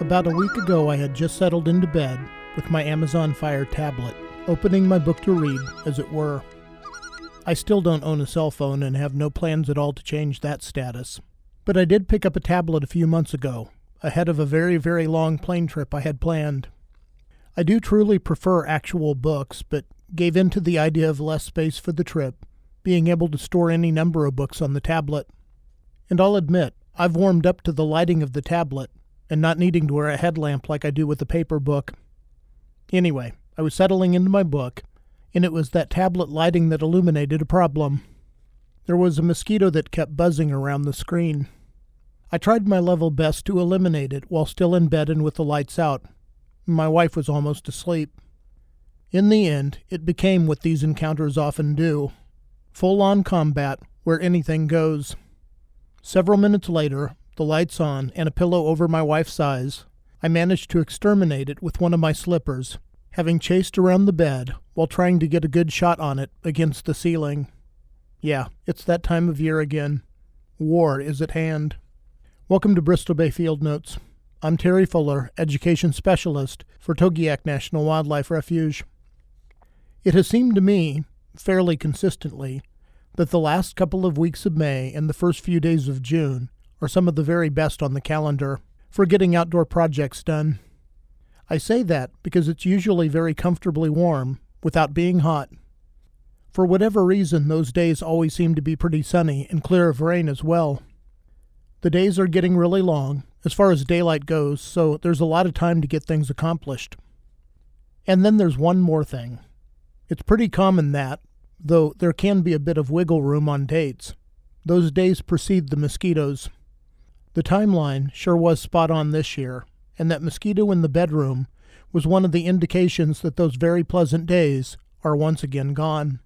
About a week ago, I had just settled into bed with my Amazon Fire tablet, opening my book to read, as it were. I still don't own a cell phone and have no plans at all to change that status. But I did pick up a tablet a few months ago, ahead of a very, very long plane trip I had planned. I do truly prefer actual books, but gave in to the idea of less space for the trip, being able to store any number of books on the tablet. And I'll admit, I've warmed up to the lighting of the tablet, and not needing to wear a headlamp like I do with a paper book. Anyway, I was settling into my book, and it was that tablet lighting that illuminated a problem. There was a mosquito that kept buzzing around the screen. I tried my level best to eliminate it while still in bed and with the lights out. My wife was almost asleep. In the end, it became what these encounters often do. Full-on combat, where anything goes. Several minutes later, the lights on, and a pillow over my wife's eyes, I managed to exterminate it with one of my slippers, having chased around the bed while trying to get a good shot on it against the ceiling. Yeah, it's that time of year again. War is at hand. Welcome to Bristol Bay Field Notes. I'm Terry Fuller, Education Specialist for Togiak National Wildlife Refuge. It has seemed to me, fairly consistently, that the last couple of weeks of May and the first few days of June are some of the very best on the calendar for getting outdoor projects done. I say that because it's usually very comfortably warm without being hot. For whatever reason, those days always seem to be pretty sunny and clear of rain as well. The days are getting really long as far as daylight goes, so there's a lot of time to get things accomplished. And then there's one more thing. It's pretty common that, though there can be a bit of wiggle room on dates, those days precede the mosquitoes. The timeline sure was spot on this year, and that mosquito in the bedroom was one of the indications that those very pleasant days are once again gone.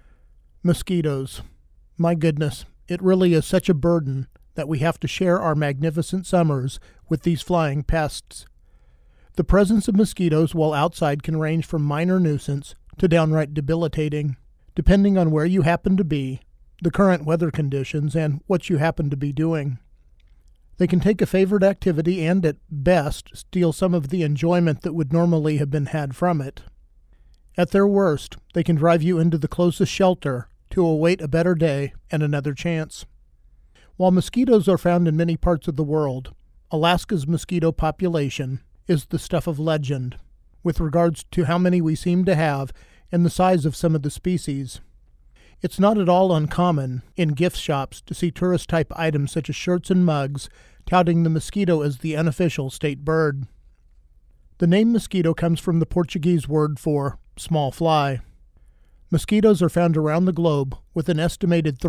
Mosquitoes. My goodness, it really is such a burden that we have to share our magnificent summers with these flying pests. The presence of mosquitoes while outside can range from minor nuisance to downright debilitating, depending on where you happen to be, the current weather conditions, and what you happen to be doing. They can take a favored activity and, at best, steal some of the enjoyment that would normally have been had from it. At their worst, they can drive you into the closest shelter to await a better day and another chance. While mosquitoes are found in many parts of the world, Alaska's mosquito population is the stuff of legend, with regards to how many we seem to have and the size of some of the species. It's not at all uncommon in gift shops to see tourist-type items such as shirts and mugs touting the mosquito as the unofficial state bird. The name mosquito comes from the Portuguese word for small fly. Mosquitoes are found around the globe with an estimated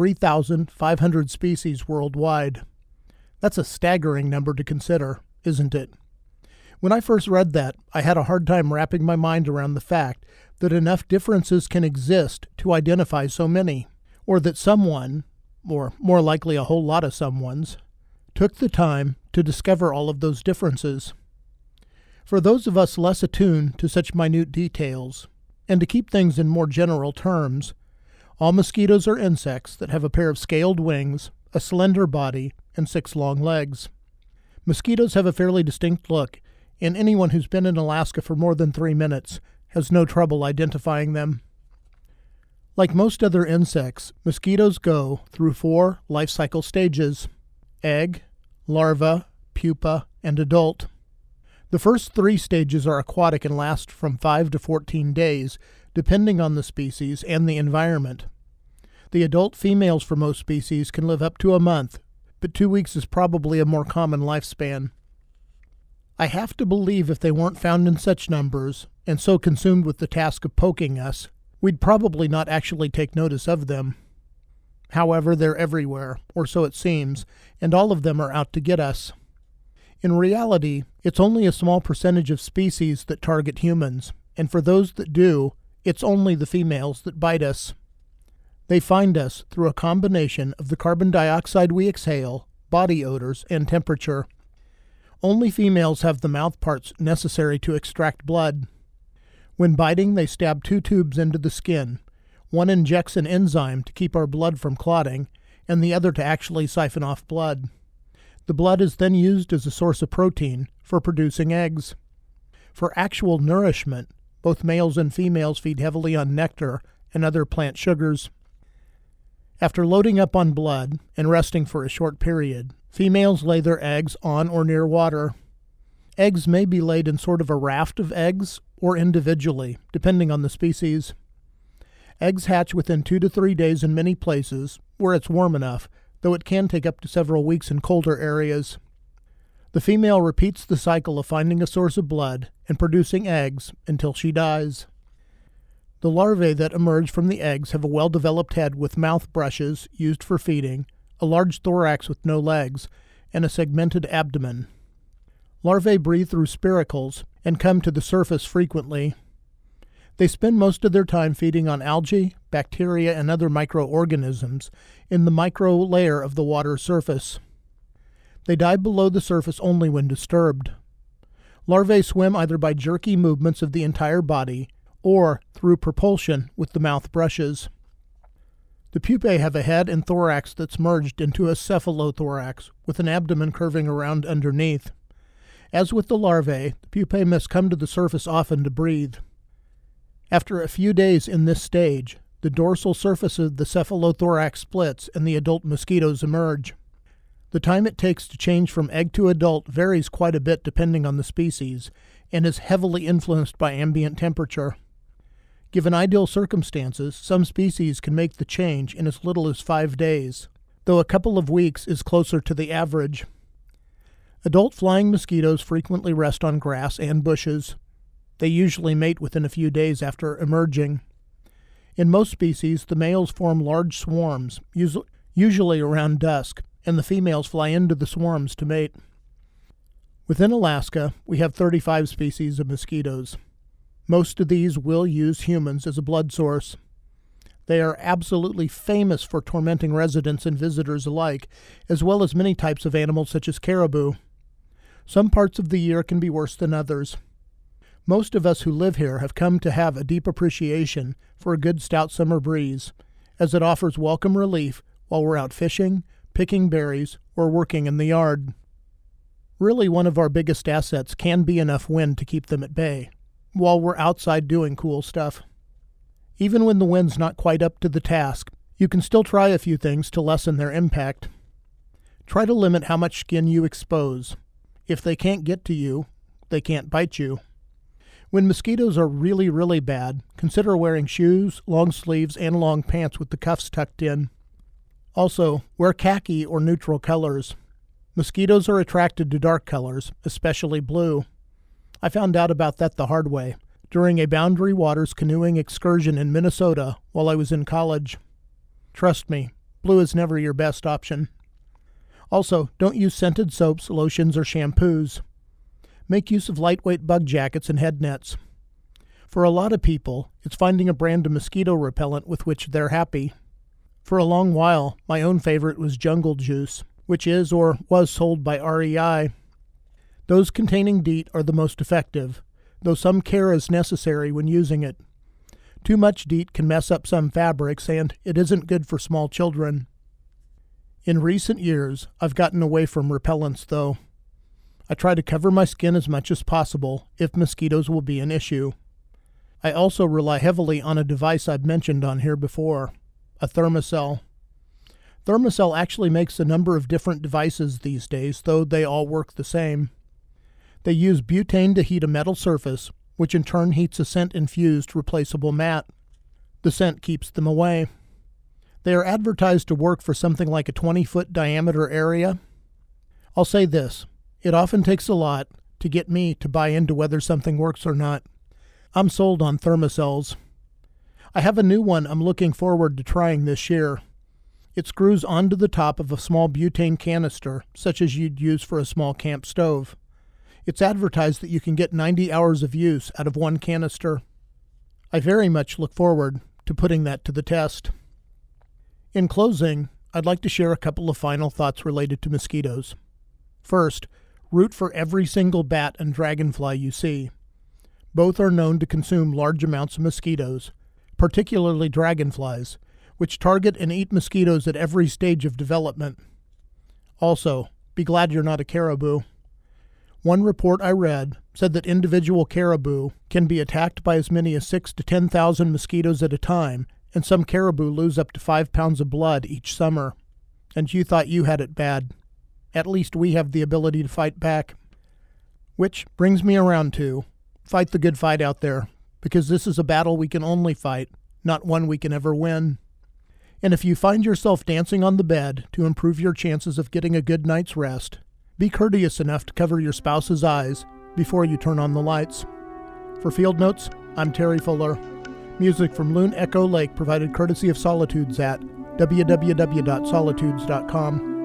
3,500 species worldwide. That's a staggering number to consider, isn't it? When I first read that, I had a hard time wrapping my mind around the fact that enough differences can exist to identify so many, or that someone, or more likely a whole lot of someones, took the time to discover all of those differences. For those of us less attuned to such minute details, and to keep things in more general terms, all mosquitoes are insects that have a pair of scaled wings, a slender body, and 6 long legs. Mosquitoes have a fairly distinct look, and anyone who's been in Alaska for more than 3 minutes has no trouble identifying them. Like most other insects, mosquitoes go through 4 life cycle stages: egg, larva, pupa, and adult. The first 3 stages are aquatic and last from 5 to 14 days, depending on the species and the environment. The adult females for most species can live up to a month, but 2 weeks is probably a more common lifespan. I have to believe if they weren't found in such numbers, and so consumed with the task of poking us, we'd probably not actually take notice of them. However, they're everywhere, or so it seems, and all of them are out to get us. In reality, it's only a small percentage of species that target humans, and for those that do, it's only the females that bite us. They find us through a combination of the carbon dioxide we exhale, body odors, and temperature. Only females have the mouth parts necessary to extract blood. When biting, they stab 2 tubes into the skin. One injects an enzyme to keep our blood from clotting, and the other to actually siphon off blood. The blood is then used as a source of protein for producing eggs. For actual nourishment, both males and females feed heavily on nectar and other plant sugars. After loading up on blood and resting for a short period, females lay their eggs on or near water. Eggs may be laid in sort of a raft of eggs or individually, depending on the species. Eggs hatch within 2 to 3 days in many places, where it's warm enough, though it can take up to several weeks in colder areas. The female repeats the cycle of finding a source of blood and producing eggs until she dies. The larvae that emerge from the eggs have a well-developed head with mouth brushes used for feeding, a large thorax with no legs, and a segmented abdomen. Larvae breathe through spiracles and come to the surface frequently. They spend most of their time feeding on algae, bacteria, and other microorganisms in the micro layer of the water's surface. They dive below the surface only when disturbed. Larvae swim either by jerky movements of the entire body or through propulsion with the mouth brushes. The pupae have a head and thorax that's merged into a cephalothorax, with an abdomen curving around underneath. As with the larvae, the pupae must come to the surface often to breathe. After a few days in this stage, the dorsal surface of the cephalothorax splits and the adult mosquitoes emerge. The time it takes to change from egg to adult varies quite a bit depending on the species, and is heavily influenced by ambient temperature. Given ideal circumstances, some species can make the change in as little as 5 days, though a couple of weeks is closer to the average. Adult flying mosquitoes frequently rest on grass and bushes. They usually mate within a few days after emerging. In most species, the males form large swarms, usually around dusk, and the females fly into the swarms to mate. Within Alaska, we have 35 species of mosquitoes. Most of these will use humans as a blood source. They are absolutely famous for tormenting residents and visitors alike, as well as many types of animals such as caribou. Some parts of the year can be worse than others. Most of us who live here have come to have a deep appreciation for a good stout summer breeze, as it offers welcome relief while we're out fishing, picking berries, or working in the yard. Really, one of our biggest assets can be enough wind to keep them at bay, while we're outside doing cool stuff. Even when the wind's not quite up to the task, you can still try a few things to lessen their impact. Try to limit how much skin you expose. If they can't get to you, they can't bite you. When mosquitoes are really, really bad, consider wearing shoes, long sleeves, and long pants with the cuffs tucked in. Also, wear khaki or neutral colors. Mosquitoes are attracted to dark colors, especially blue. I found out about that the hard way, during a Boundary Waters canoeing excursion in Minnesota while I was in college. Trust me, blue is never your best option. Also, don't use scented soaps, lotions, or shampoos. Make use of lightweight bug jackets and head nets. For a lot of people, it's finding a brand of mosquito repellent with which they're happy. For a long while, my own favorite was Jungle Juice, which is or was sold by REI. Those containing DEET are the most effective, though some care is necessary when using it. Too much DEET can mess up some fabrics, and it isn't good for small children. In recent years, I've gotten away from repellents, though. I try to cover my skin as much as possible if mosquitoes will be an issue. I also rely heavily on a device I've mentioned on here before, a Thermacell. Thermacell actually makes a number of different devices these days, though they all work the same. They use butane to heat a metal surface, which in turn heats a scent-infused replaceable mat. The scent keeps them away. They are advertised to work for something like a 20-foot diameter area. I'll say this, it often takes a lot to get me to buy into whether something works or not. I'm sold on Thermacells. I have a new one I'm looking forward to trying this year. It screws onto the top of a small butane canister, such as you'd use for a small camp stove. It's advertised that you can get 90 hours of use out of one canister. I very much look forward to putting that to the test. In closing, I'd like to share a couple of final thoughts related to mosquitoes. First, root for every single bat and dragonfly you see. Both are known to consume large amounts of mosquitoes, particularly dragonflies, which target and eat mosquitoes at every stage of development. Also, be glad you're not a caribou. One report I read said that individual caribou can be attacked by as many as 6,000 to 10,000 mosquitoes at a time, and some caribou lose up to 5 pounds of blood each summer. And you thought you had it bad. At least we have the ability to fight back. Which brings me around to, fight the good fight out there, because this is a battle we can only fight, not one we can ever win. And if you find yourself dancing on the bed to improve your chances of getting a good night's rest, be courteous enough to cover your spouse's eyes before you turn on the lights. For Field Notes, I'm Terry Fuller. Music from Loon Echo Lake provided courtesy of Solitudes at www.solitudes.com.